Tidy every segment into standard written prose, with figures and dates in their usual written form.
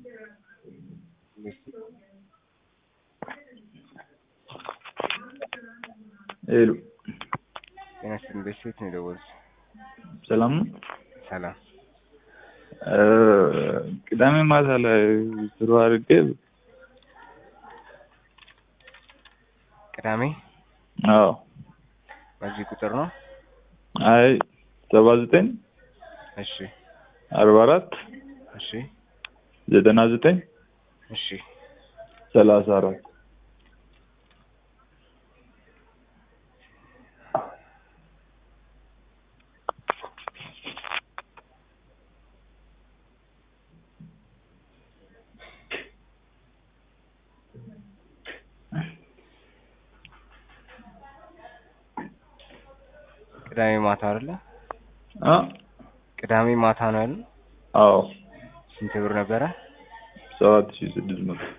ሄሎ ጤናችን በስልክ ነው የደወሉት። ሰላም ነው? ሰላም። ቅዳሜ ማታ ላይ ስሩ አድርጌ ቅዳሜ? አዎ። በዚህ ቁጥር ነው? አይ 79 እሺ 44 እሺ 99 እሺ 34 ቅዳሜ ማታ አይደለ? ቅዳሜ ማታ ነው አይደል? አዎ። ስንት ብር ነበረ? 7600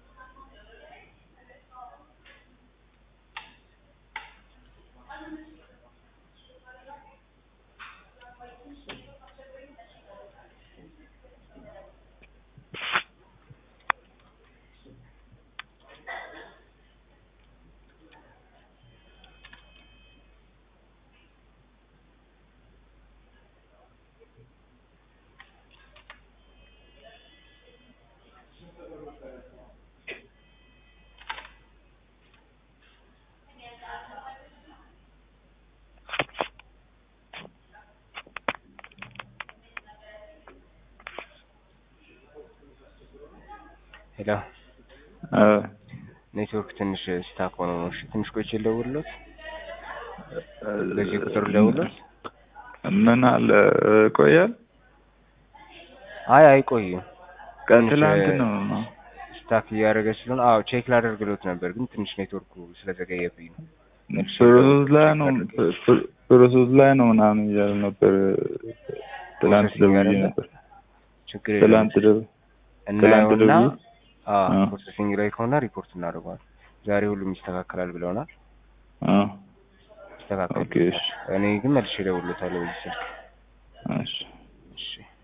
ሄሎ ኔትወርክ ትንሽ ስታክ ሆኖ ነው። እሺ ትንሽ ቆይቼ ልደውልልዎት። በዚህ ቁጥር ልደውልልዎት? ምን አለ ቆያል? አይ አይቆይም። ትናንት ነው ስታክ እያደረገ ስለሆነ አዎ ቼክ ላደርግልዎት ነበር፣ ግን ትንሽ ኔትወርኩ ስለዘገየብኝ ነው። ፕሮሰስ ላይ ነው ምናምን እያሉ ነበር። ትናንት ደውዬ ነበር። ችግር የለም እናየውና ፕሮሰሲንግ ላይ ከሆነ ሪፖርት እናደርገዋለን። ዛሬ ሁሉም ይስተካከላል ብለውናል። ይስተካከላል። እኔ ግን መልሼ እደውልልዎታለሁ በዚህ ስልክ። እሺ።